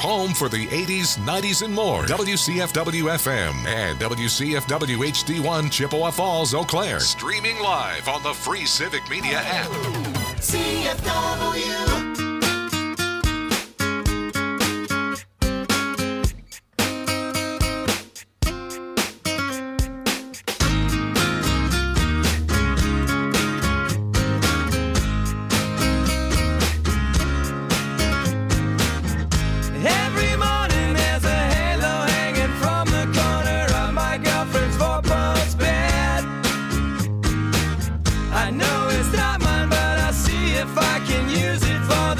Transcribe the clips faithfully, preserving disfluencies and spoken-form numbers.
home for the eighties, nineties, and more. W C F W F M and W C F W H D one Chippewa Falls, Eau Claire. Streaming live on the free Civic Media app. C F W. I know it's not mine, but I'll see if I can use it for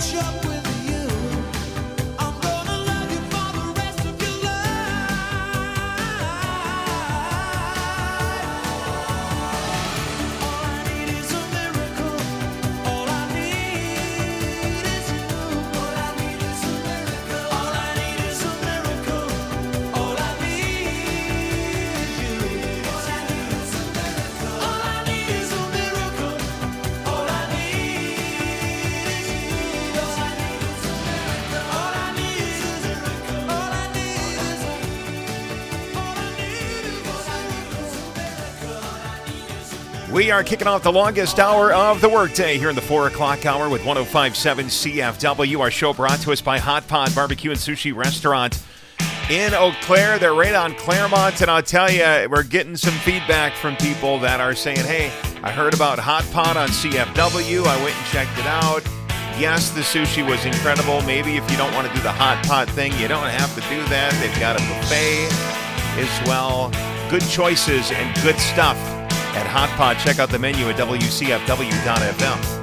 We are kicking off the longest hour of the workday here in the four o'clock hour with one oh five point seven C F W. Our show brought to us by Hot Pot Barbecue and Sushi Restaurant in Eau Claire. They're right on Claremont, and I'll tell you, we're getting some feedback from people that are saying, hey, I heard about Hot Pot on C F W. I went and checked it out. Yes, the sushi was incredible. Maybe if you don't want to do the hot pot thing, you don't have to do that. They've got a buffet as well. Good choices and good stuff at Hot Pot. Check out the menu at W C F W dot F M.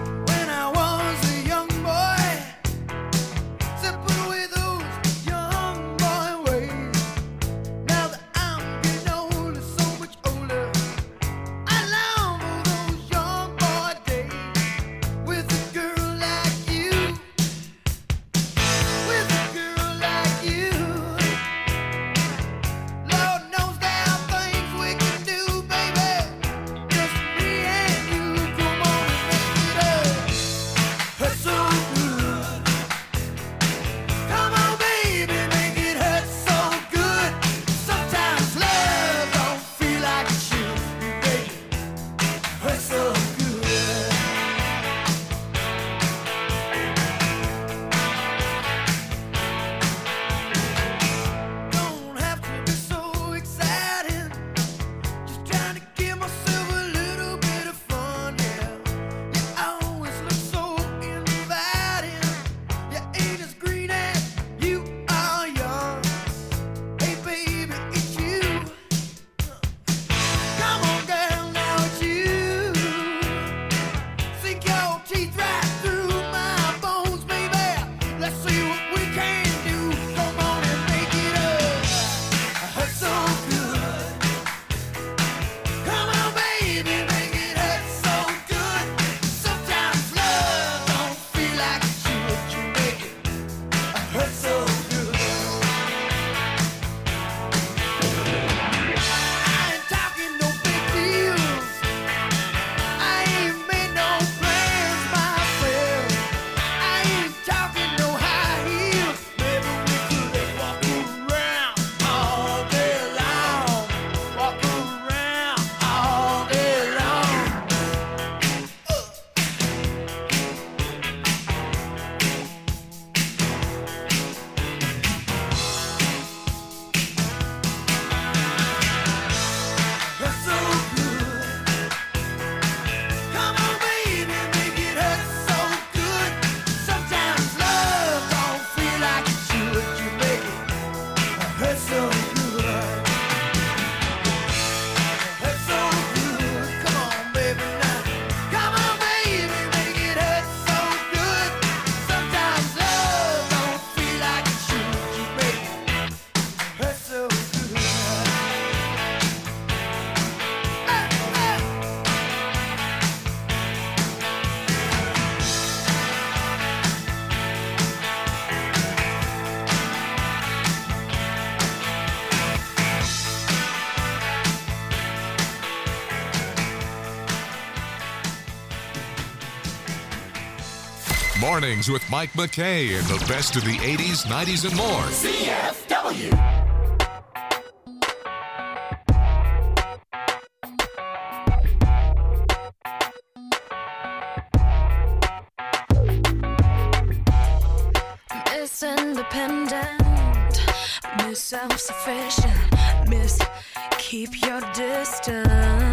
Mornings with Mike McKay and the best of the eighties, nineties, and more. C F W. Miss Independent, Miss Self-Sufficient, Miss Keep Your Distance,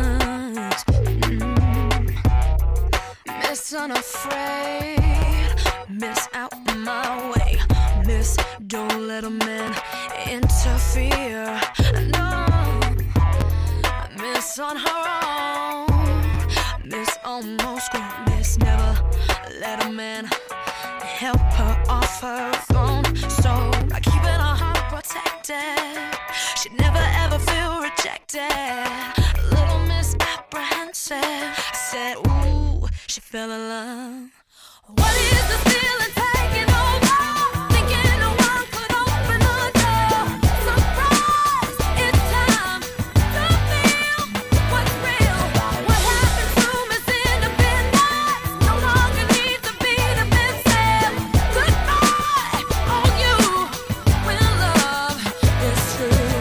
mm. Miss Unafraid, Miss Out My Way, Miss Don't Let a Man Interfere, no, Miss On Her Own, Miss Almost Grown, Miss Never Let a Man help her off her throne. So by keeping her heart protected, she'd never ever feel rejected. A little misapprehensive. I said, ooh, she fell in love. What is the feeling taking over? Thinking no one could open the door. Surprise, it's time to feel what's real. What happened to Miss Independence? No longer need to be defensive. Goodbye, on you, when love is true.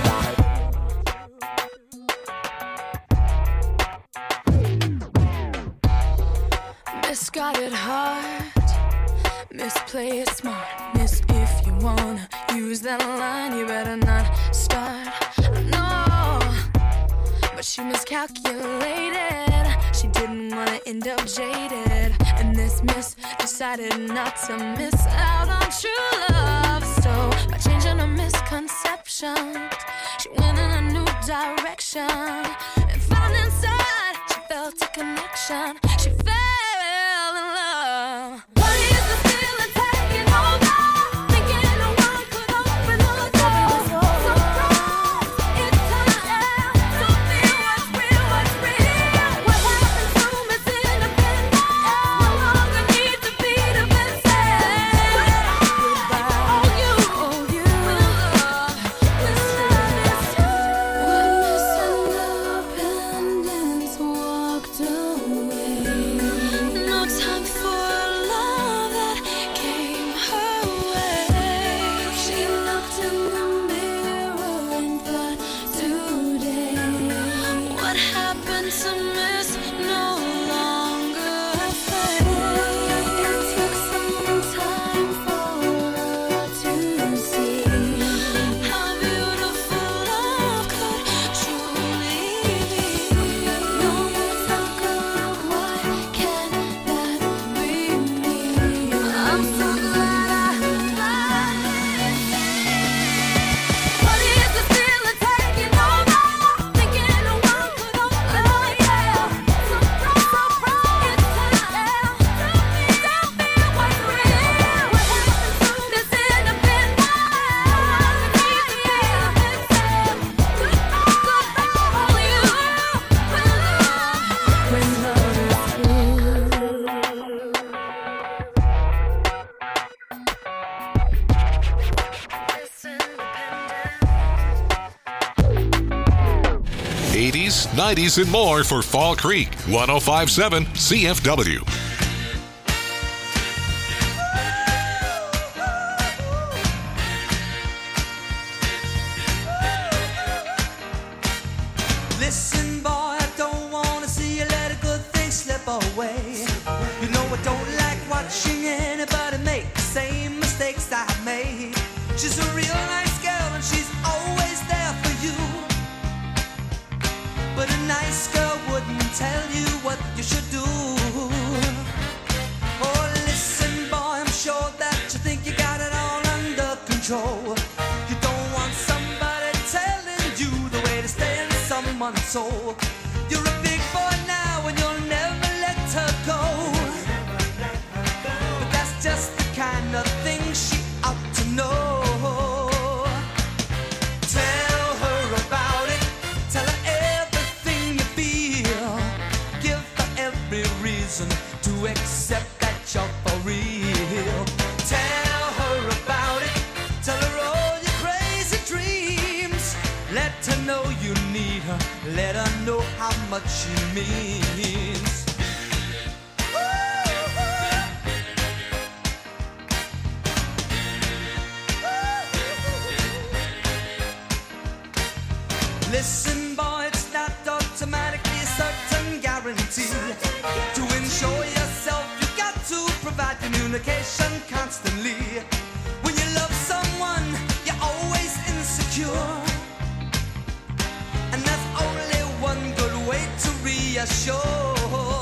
Misguided heart, misplay it smart. Miss, if you wanna use that line, you better not start. No, but she miscalculated. She didn't wanna end up jaded, and this miss decided not to miss out on true love. So by changing her misconceptions, she went in a new direction and found inside she felt a connection. She fell in love. What is the feeling taking over? Thinking no one could open the door. Surprise, it's time to feel what's real, what's real. What happened to Miss Independence? No longer need to be defensive. Goodbye, oh you, oh you, when love is true. When Miss Independence walked away, no time for love that came her way. She looked in the mirror and thought, today, what happened to Miss no longer fade. It took some time for her to see how beautiful love could truly be. No more talk of why can't that be me. I'm so glad I tried. What is the feeling taking over? Thinking no one could open the door. Surprise, surprise, it's time to feel what's real. What happened to Miss Independence? Goodbye, goodbye, all you, when love, when eighties, nineties, and more for Fall Creek. one oh five point seven C F W. Listen, boy, I don't wanna see you let a good thing slip away. You know I don't like watching anybody make the same mistakes I made. She's a real nice girl and she's always there for you. But a nice girl wouldn't tell you what you should do. Oh, listen, boy, I'm sure that you think you got it all under control. You don't want somebody telling you the way to stay in someone's soul. You're a big boy now and you'll never let her go. But that's just the kind of thing she ought to know. Tell her about it. Tell her everything you feel. Give her every reason to accept that you're for real. Tell her about it. Tell her all your crazy dreams. Let her know you need her. Let her know how much she means. Listen, boy, it's not automatically a certain guarantee. To ensure yourself, you got to provide communication constantly. When you love someone, you're always insecure. And there's only one good way to reassure.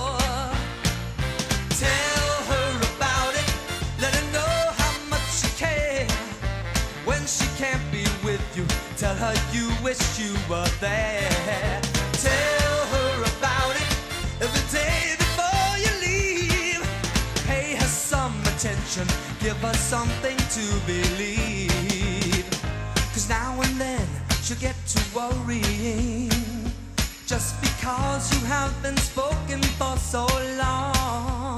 Tell her about it. Let her know how much you care. When she can't be with you, tell her you wish you were there. Tell her about it every day before you leave. Pay her some attention, give her something to believe. Cause now and then she'll get to worrying, just because you have been spoken for so long.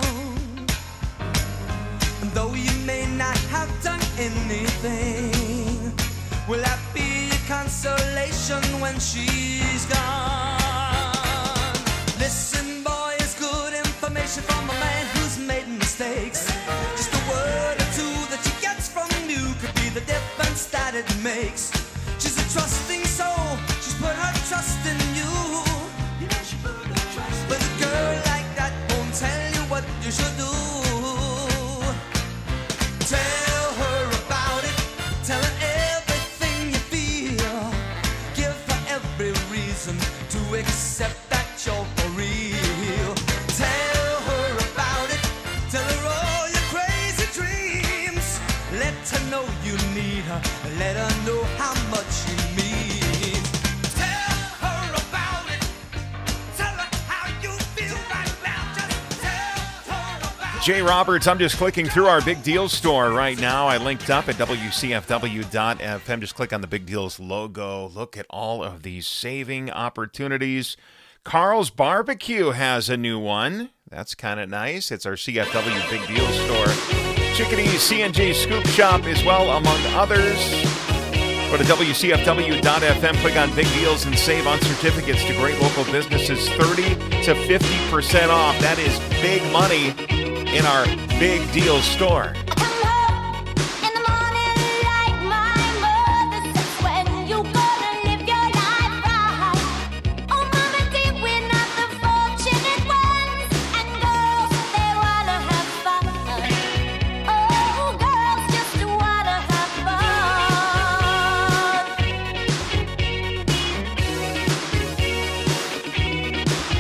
And though you may not have done anything, will that be a consolation when she's gone? Listen, boy, it's good information from a man who's made mistakes. Just a word or two that she gets from you could be the difference that it makes. She's a trusting soul, she's put her trust in you. You know she put her trust in you. But a girl like that won't tell you what you should do. Tell her about it, tell her everything you feel. Give her every reason to accept that you're for real. Tell her about it, tell her all your crazy dreams. Let her know you need her, let her know how much you mean. Tell her about it, tell her how you feel right now. Just tell her about it. Jay Roberts, I'm just clicking through our Big Deals store right now. I linked up at W C F W dot F M. Just click on the Big Deals logo. Look at all of these saving opportunities. Carl's Barbecue has a new one. That's kind of nice. It's our C F W Big Deals store. Chickadee's C and J Scoop Shop as well, among others. Go to W C F W dot F M, click on Big Deals, and save on certificates to great local businesses thirty to fifty percent off. That is big money in our Big Deals store.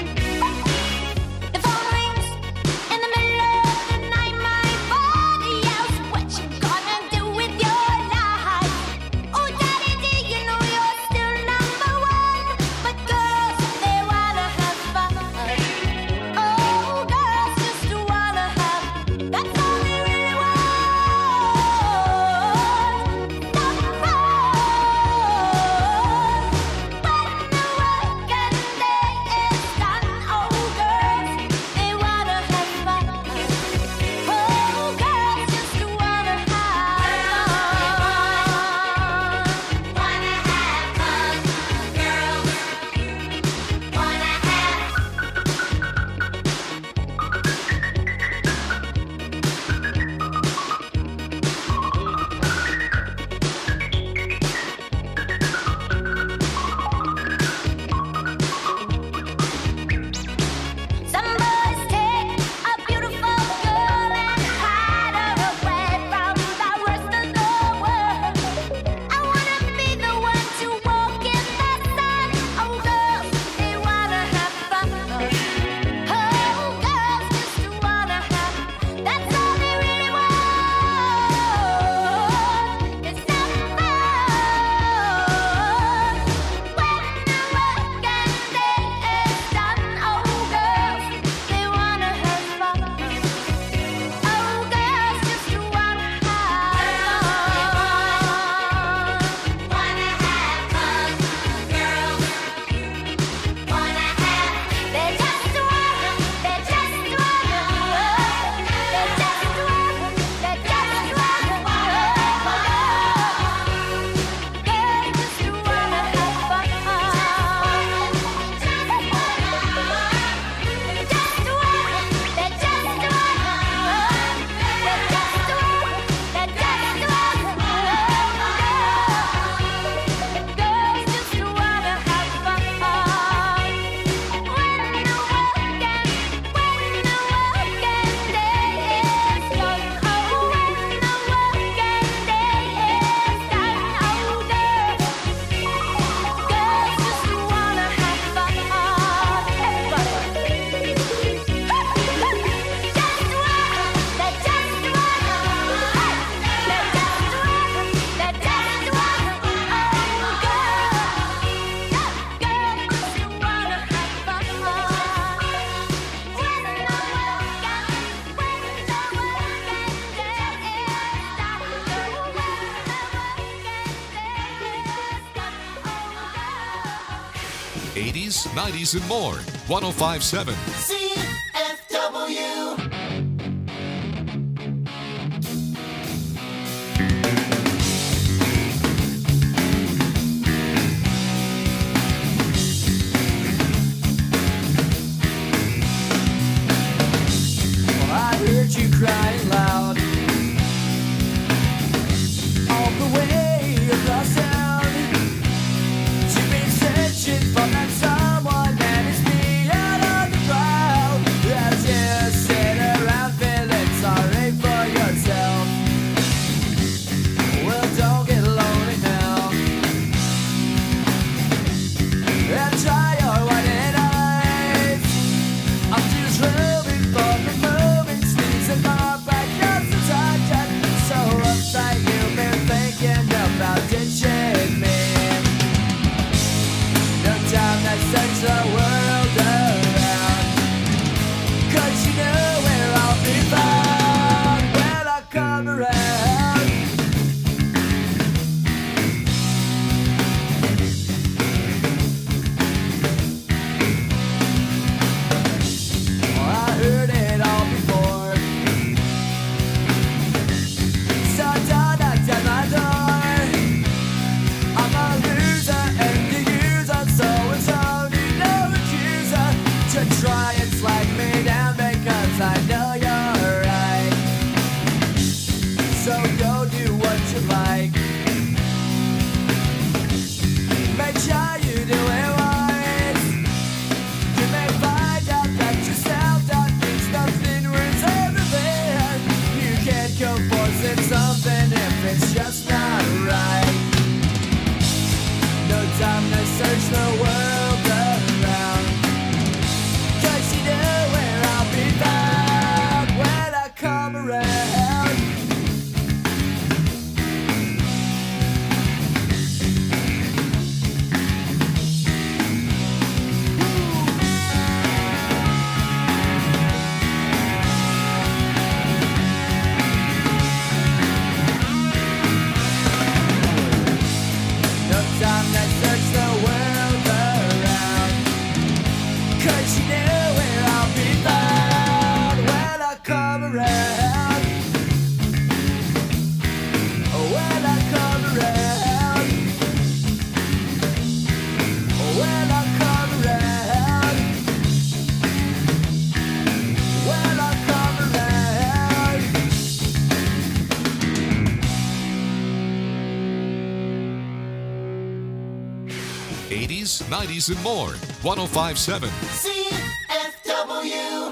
The phone rings in the middle of the night. My body eighties, nineties, and more. one oh five point seven C F W. I heard you crying loud all the way across town. You've been searching for that someone that is beyond on the crowd. As you sit around feeling sorry for yourself. Well, don't get lonely now, and try your white eyes. I'm just rubbing for the moment, sneezing my back just a touch. And so uptight you've been thinking about ditching me. No time to search the world around, 'cause you know where I'll be found when I come around. I heard it all before, so don't knock at my door. I'm a loser and the user, so it's only no accuser to try and slag me down because I know you're right. So go do what you like, make sure you do it right. You may find out that yourself that means nothing worth everything. You can't go forcing something if it's just not right. No time to search the world around, 'cause you know where I'll be found when I come around. No time to search the world around, 'cause you know where I'll be found when I come around. When I come around. When I come around. When I come around. eighties, nineties, and more. one oh five point seven C F W.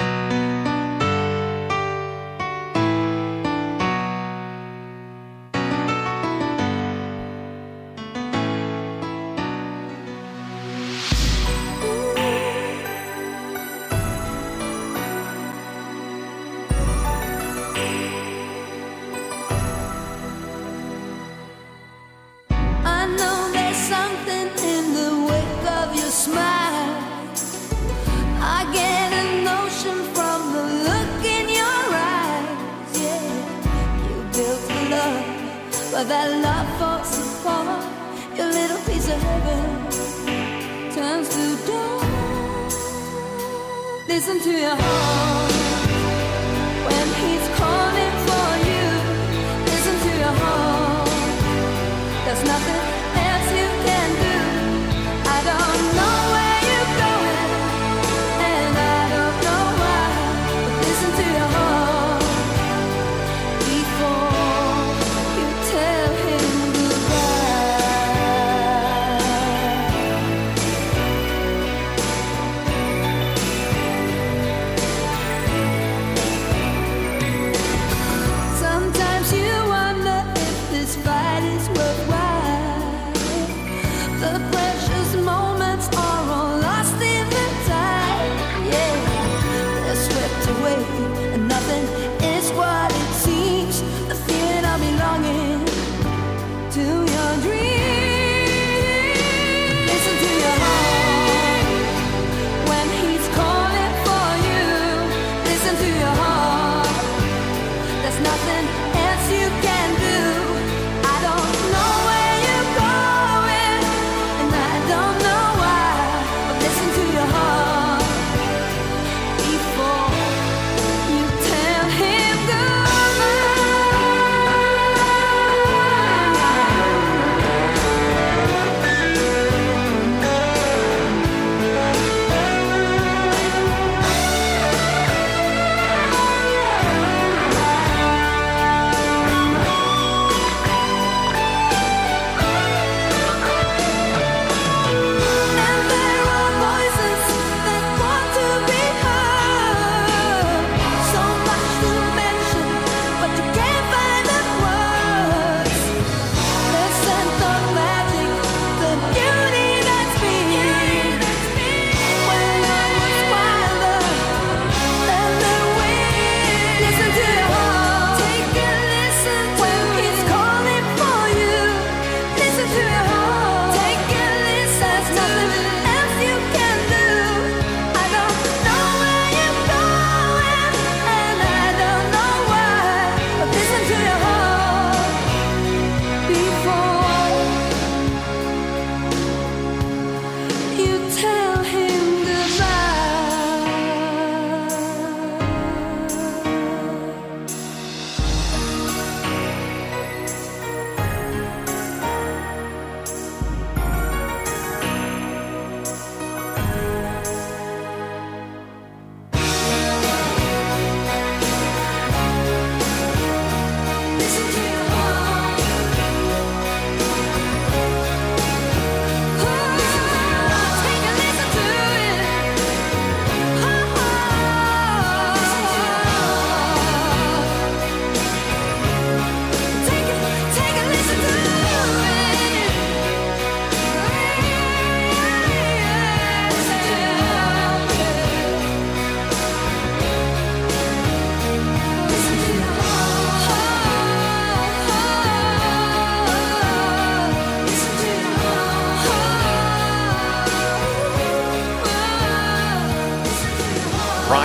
I know there's something in the wake of your smile. I get a notion from the look in your eyes. Yeah, you built a love, but that love falls apart. Your little piece of heaven turns to dawn. Listen to your heart when he's calling for you. Listen to your heart. There's nothing else you can do. I don't know where you're going, and I don't know why. But listen to your heart before you tell him goodbye.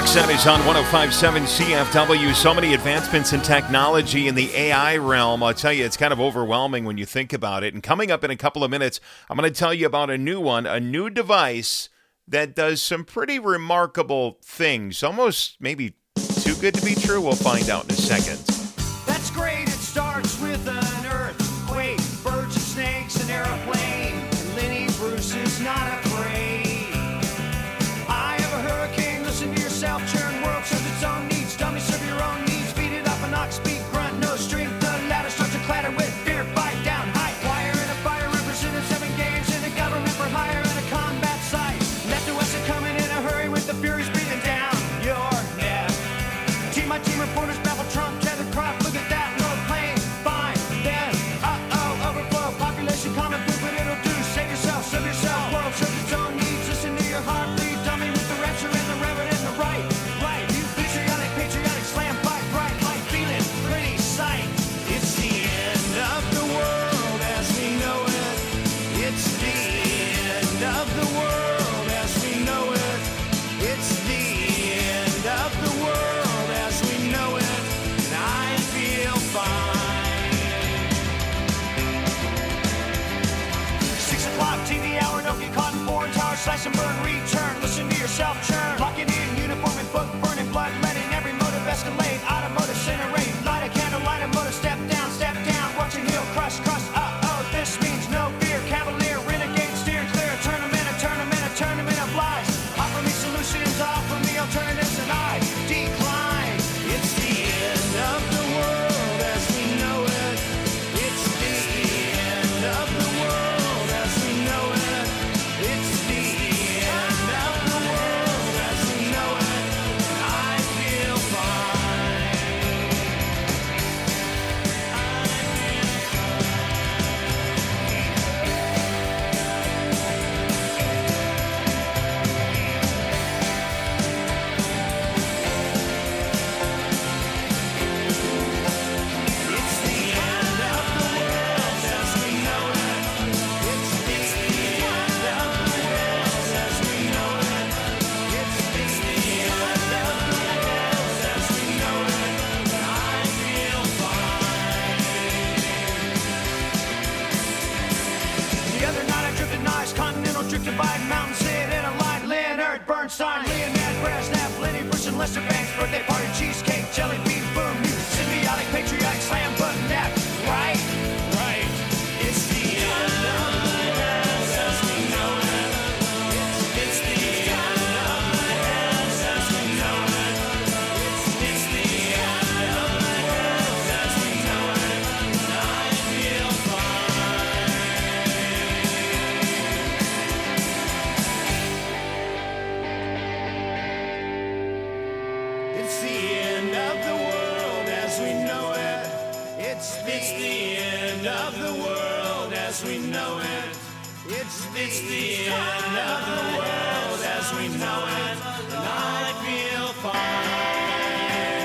Roxanne is on one oh five point seven C F W. So many advancements in technology in the A I realm. I'll tell you, it's kind of overwhelming when you think about it. And coming up in a couple of minutes, I'm going to tell you about a new one, a new device that does some pretty remarkable things. Almost maybe too good to be true. We'll find out in a second. That's great. It starts with an earthquake, birds and snakes, an airplane. Lenny Bruce is not afraid. I have a hurricane. Listen to yourself. Churn world serves its own needs. Dummy serve your own needs. Beat it up an ox beat grunt. No strength. The ladder starts to clatter with fear. Bite down. High wire and a fire. Represented seven games in a government for hire and a combat site. Left to west are coming in a hurry with the furies breathing down your neck. Team my team reporters baffle Trump. Tether crop. Look at that. No plane. Fine. Then. Uh-oh. Overflow. Population common food. But it'll do. Save yourself. Serve yourself. World serves its own needs. Listen to your heartbeat. Dummy with the rapture and the reverend and the right. Right. You patriotic, patriotic slam fight. Bright light. Feeling pretty sight. It's the end of the world as we know it. It's the end of the world as we know it. It's the end of the world as we know it. And I feel fine. Six o'clock T V hour. Don't get caught in foreign towers. Slash and burn. Return. Listen to yourself churn. Locking in uniform and book. Burning blood. Letting every motive escalate. Automotive incinerate. Light a candle. Light a motor. Step down. Step down. Watch it heal. Crush. Crush. Uh-oh. This means no fear. Cavalier. Renegade. Steer clear. A tournament. A tournament. A tournament of lies. Offer me solutions. Offer me alternatives. And I decline. It's the end of the world as we know it. It's the end of the world as we know it. It's the end of the world as we know it. And I feel fine. It's the end of the world as we know it. It's the end of the world as we know it. It's the end of the world as we know it. And I feel fine. The other night I drifted nice, continental drifted by mountain, sit in a line. Leonard Bernstein, Leonard Brezhnev, Lenny Bruce and Lester Banks, birthday party, cheesecake, jelly bean, boom, you symbiotic, patriotic, slam button, nap, right, right. It's the end of the world as we know it. It's, it's the end of the world as we know it. It's, it's the end of the world as we know it. And I feel fine. It's the end of the world as we know it. It's, it's the end of the world as we know it. It's, it's the end of the world as we know it. And I feel fine.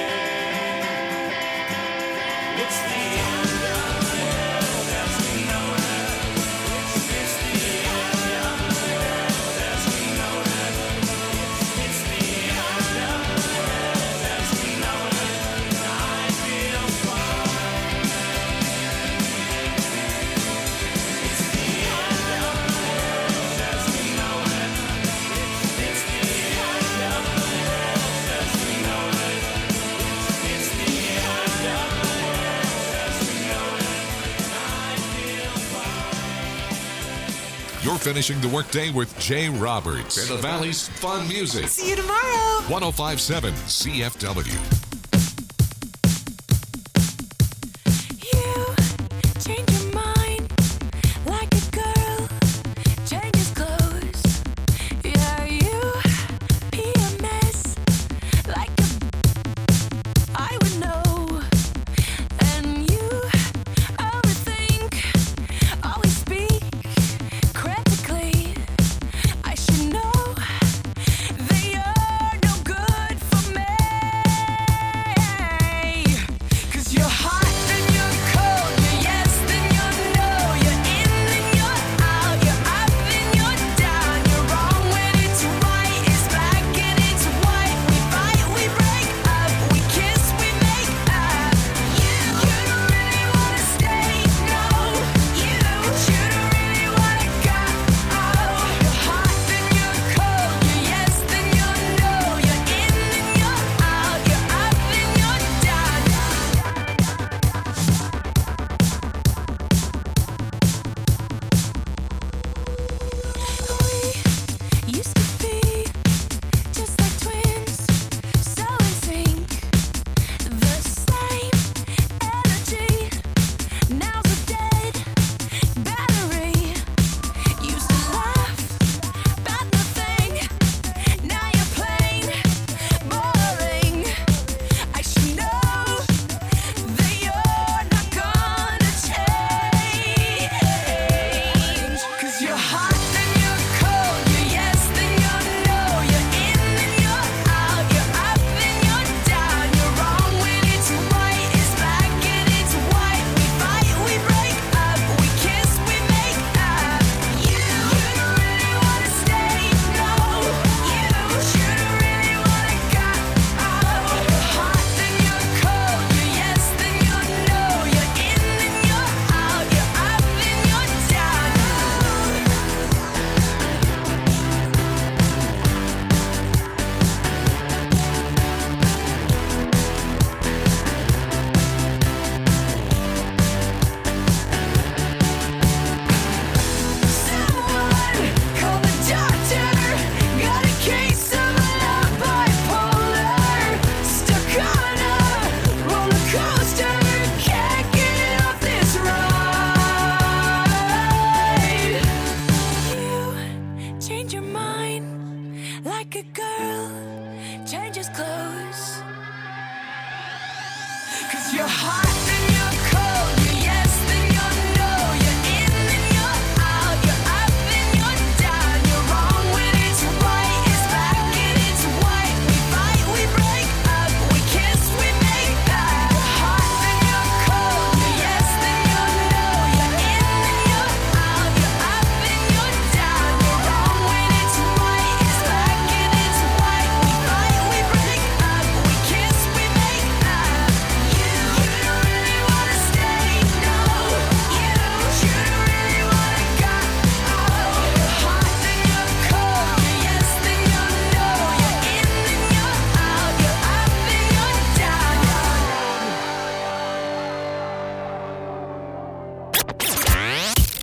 It's the end of the world as we know it. It's, it's the end of the world as we know it. It's, it's the end of the world as we know it. And I feel fine. It's the end of the world as we know it. It's, it's the end of the world as we know it. It's, it's the end of the world as we know it. And I feel fine. You're finishing the workday with Jay Roberts and the Valley's fun music. See you tomorrow. one oh five point seven C F W. You change your mind like a girl changes clothes. Yeah, you pee a mess like a I would know. And you overthink, always speak critically. I should know that you're no good for me.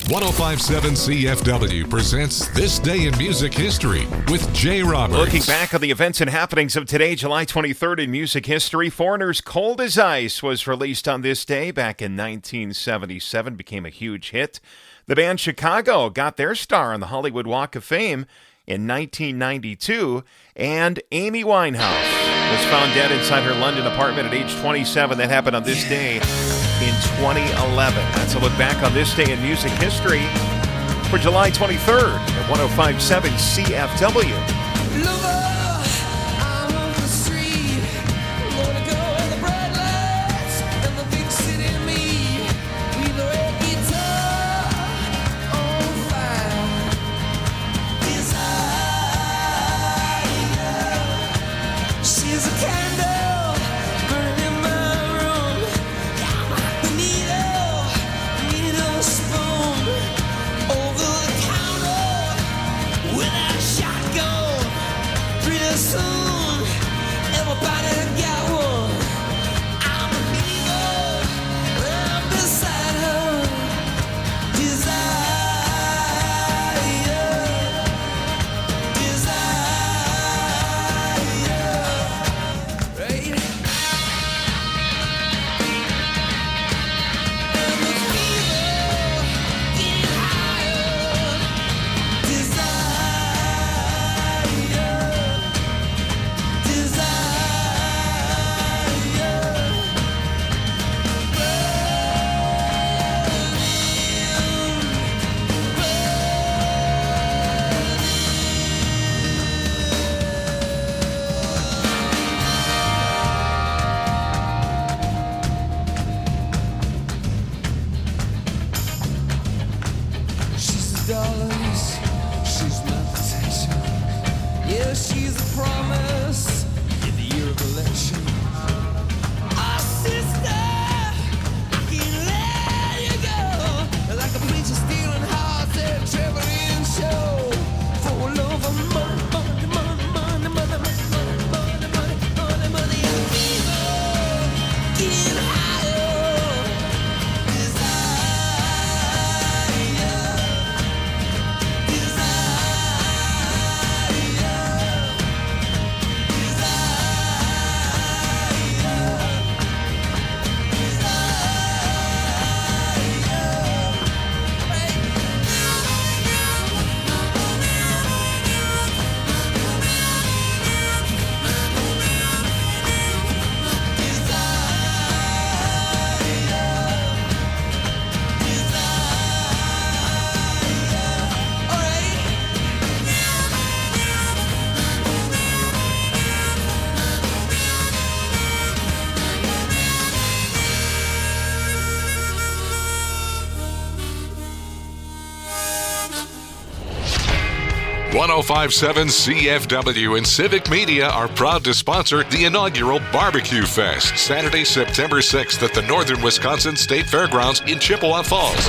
ten fifty-seven C F W presents This Day in Music History with Jay Roberts. Looking back on the events and happenings of today, July twenty-third in music history, Foreigner's Cold as Ice was released on this day back in nineteen seventy-seven, became a huge hit. The band Chicago got their star on the Hollywood Walk of Fame in nineteen ninety-two, and Amy Winehouse was found dead inside her London apartment at age twenty-seven. That happened on this day in twenty eleven. That's a look back on this day in music history for July twenty-third at ten fifty-seven C F W. ten fifty-seven C F W and Civic Media are proud to sponsor the inaugural Barbecue Fest, Saturday, September sixth at the Northern Wisconsin State Fairgrounds in Chippewa Falls.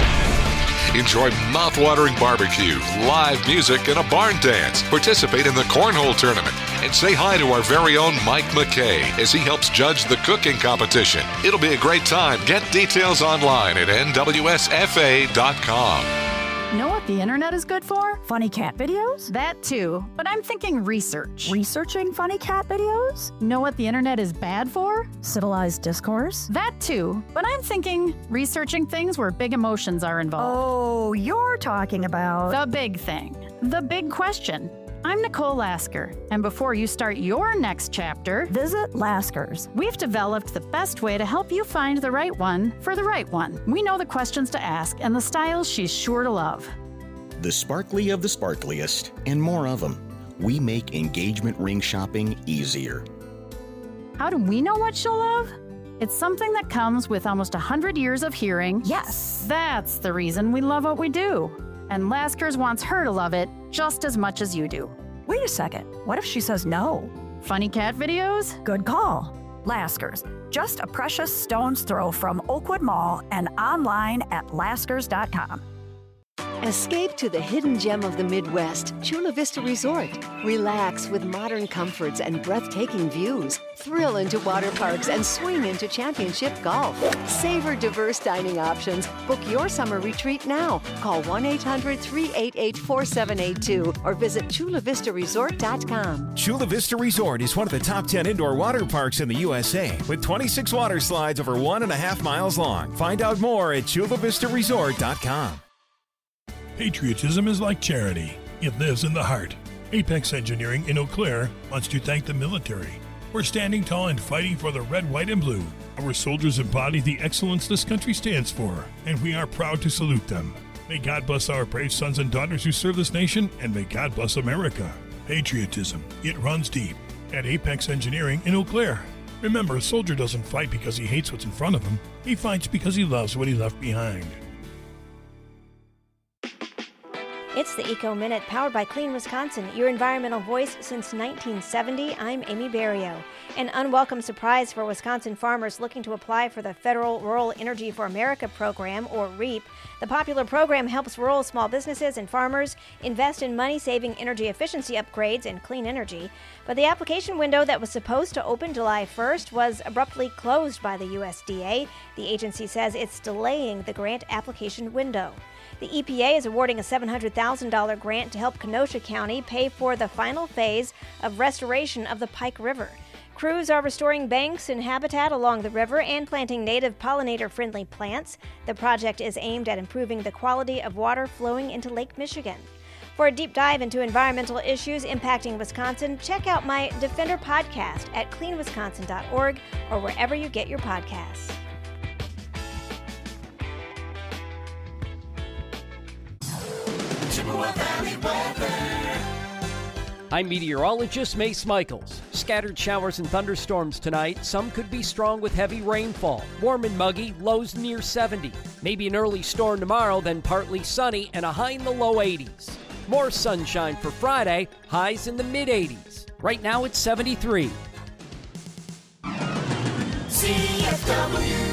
Enjoy mouth-watering barbecue, live music, and a barn dance. Participate in the Cornhole Tournament. And say hi to our very own Mike McKay as he helps judge the cooking competition. It'll be a great time. Get details online at N W S F A dot com. Know what the internet is good for? Funny cat videos? That too, but I'm thinking research. Researching funny cat videos? Know what the internet is bad for? Civilized discourse? That too, but I'm thinking researching things where big emotions are involved. Oh, you're talking about... The big thing. The big question. I'm Nicole Lasker, and before you start your next chapter, visit Lasker's. We've developed the best way to help you find the right one for the right one. We know the questions to ask and the styles she's sure to love. The sparkly of the sparkliest, and more of them. We make engagement ring shopping easier. How do we know what she'll love? It's something that comes with almost one hundred years of hearing. Yes. That's the reason we love what we do. And Lasker's wants her to love it just as much as you do. Wait a second. What if she says no? Funny cat videos? Good call. Lasker's, just a precious stone's throw from Oakwood Mall and online at laskers dot com. Escape to the hidden gem of the Midwest, Chula Vista Resort. Relax with modern comforts and breathtaking views. Thrill into water parks and swing into championship golf. Savor diverse dining options. Book your summer retreat now. Call one eight hundred, three eight eight, four seven eight two or visit chula vista resort dot com. Chula Vista Resort is one of the top ten indoor water parks in the U S A with twenty-six water slides over one and a half miles long. Find out more at chula vista resort dot com. Patriotism is like charity. It lives in the heart. Apex Engineering in Eau Claire wants to thank the military for standing tall and fighting for the red, white, and blue. Our soldiers embody the excellence this country stands for, and we are proud to salute them. May God bless our brave sons and daughters who serve this nation, and may God bless America. Patriotism, it runs deep. At Apex Engineering in Eau Claire. Remember, a soldier doesn't fight because he hates what's in front of him. He fights because he loves what he left behind. It's the Eco Minute, powered by Clean Wisconsin, your environmental voice since nineteen seventy. I'm Amy Barrio. An unwelcome surprise for Wisconsin farmers looking to apply for the Federal Rural Energy for America program, or REAP. The popular program helps rural small businesses and farmers invest in money-saving energy efficiency upgrades and clean energy. But the application window that was supposed to open July first was abruptly closed by the U S D A. The agency says it's delaying the grant application window. The E P A is awarding a seven hundred thousand dollars grant to help Kenosha County pay for the final phase of restoration of the Pike River. Crews are restoring banks and habitat along the river and planting native pollinator-friendly plants. The project is aimed at improving the quality of water flowing into Lake Michigan. For a deep dive into environmental issues impacting Wisconsin, check out my Defender podcast at clean wisconsin dot org or wherever you get your podcasts. Chippewa Valley weather. I'm meteorologist Mace Michaels. Scattered showers and thunderstorms tonight. Some could be strong with heavy rainfall. Warm and muggy, lows near seventy. Maybe an early storm tomorrow, then partly sunny and a high in the low eighties. More sunshine for Friday, highs in the mid eighties. Right now it's seventy-three. C F W.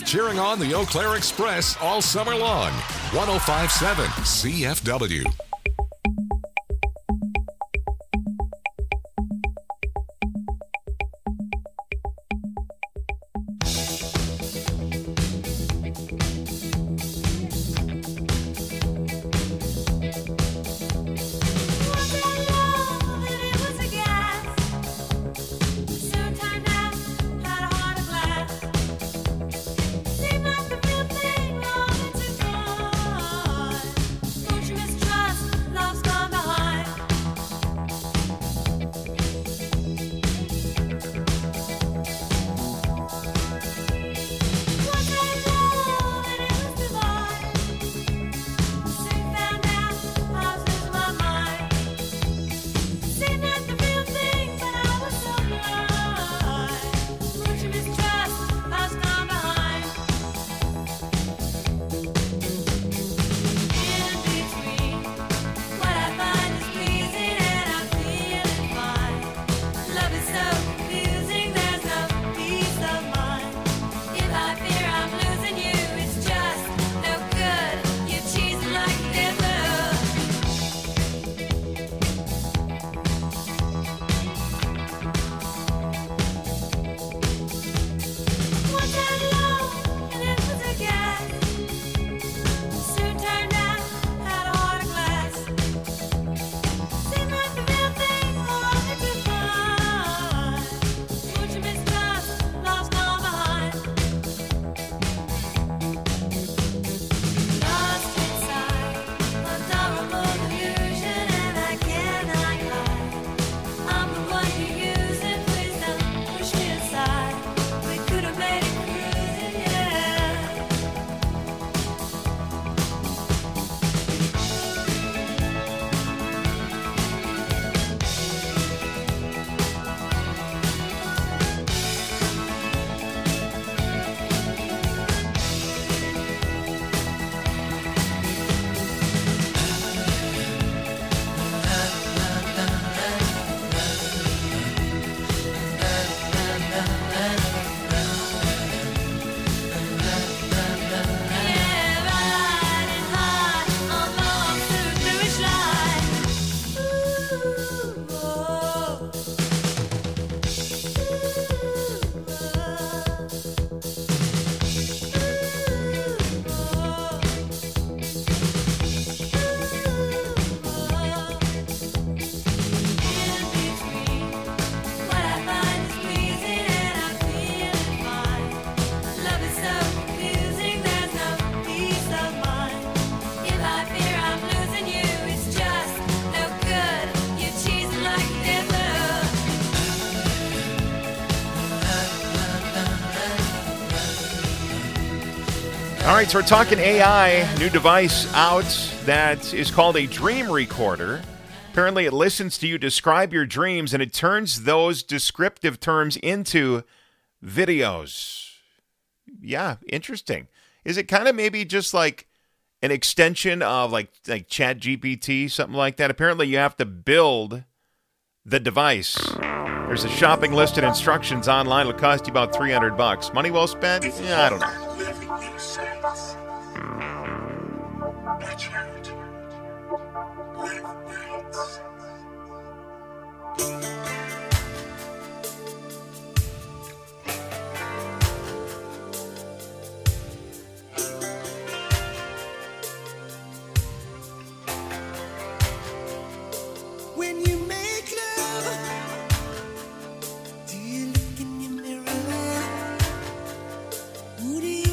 cheering on the Eau Claire Express all summer long. one oh five point seven C F W. All right, so we're talking A I, new device out that is called a dream recorder. Apparently, it listens to you describe your dreams, and it turns those descriptive terms into videos. Yeah, interesting. Is it kind of maybe just like an extension of like like Chat G P T, something like that? Apparently, you have to build the device. There's a shopping list and instructions online. It'll cost you about three hundred bucks. Money well spent? Yeah, I don't know. When you make love, do you look in your mirror? Who do you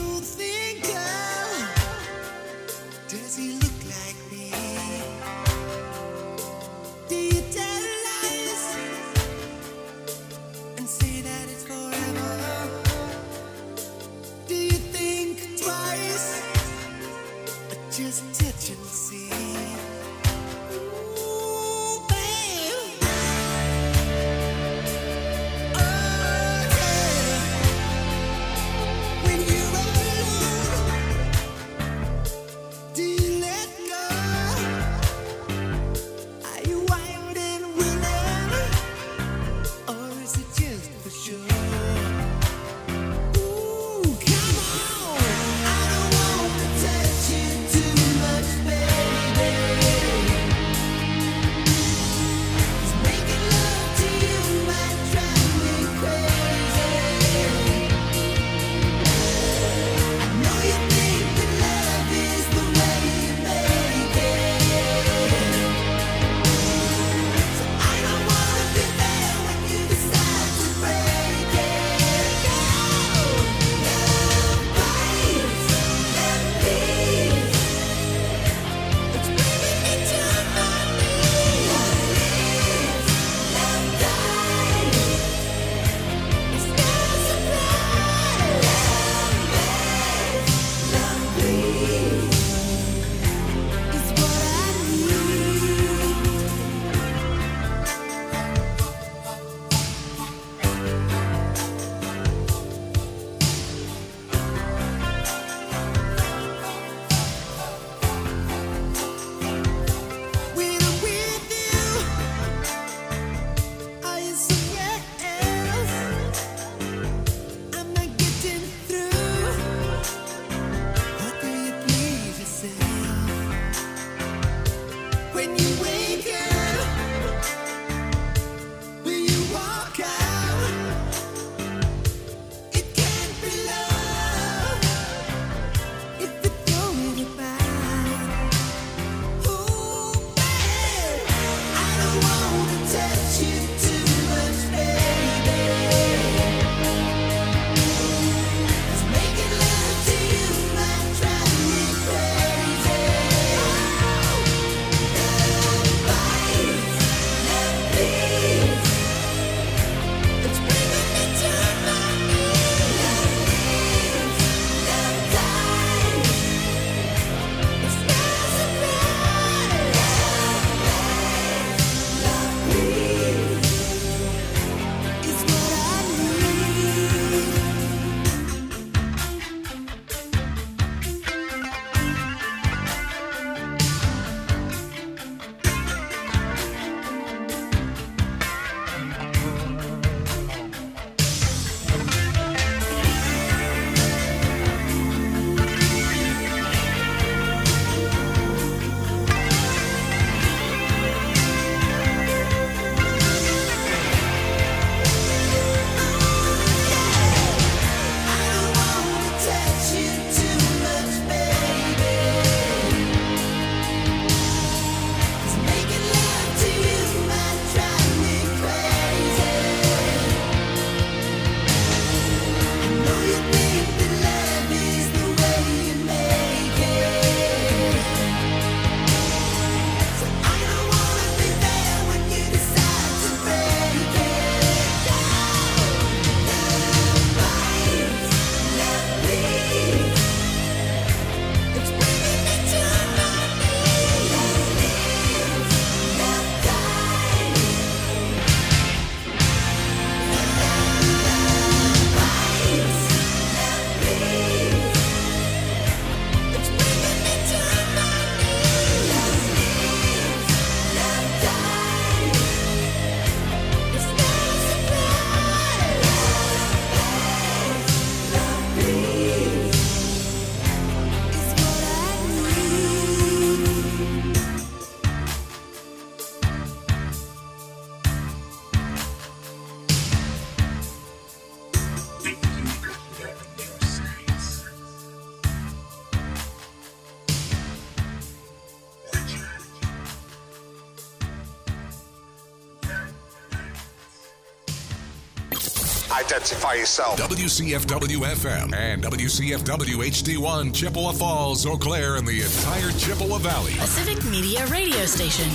identify yourself. W C F W F M and W C F W H D one, Chippewa Falls, Eau Claire, and the entire Chippewa Valley. A Civic Media radio station.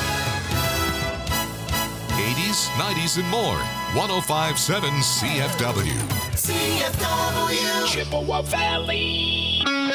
eighties, nineties, and more. one oh five point seven C F W. C F W. Chippewa Valley.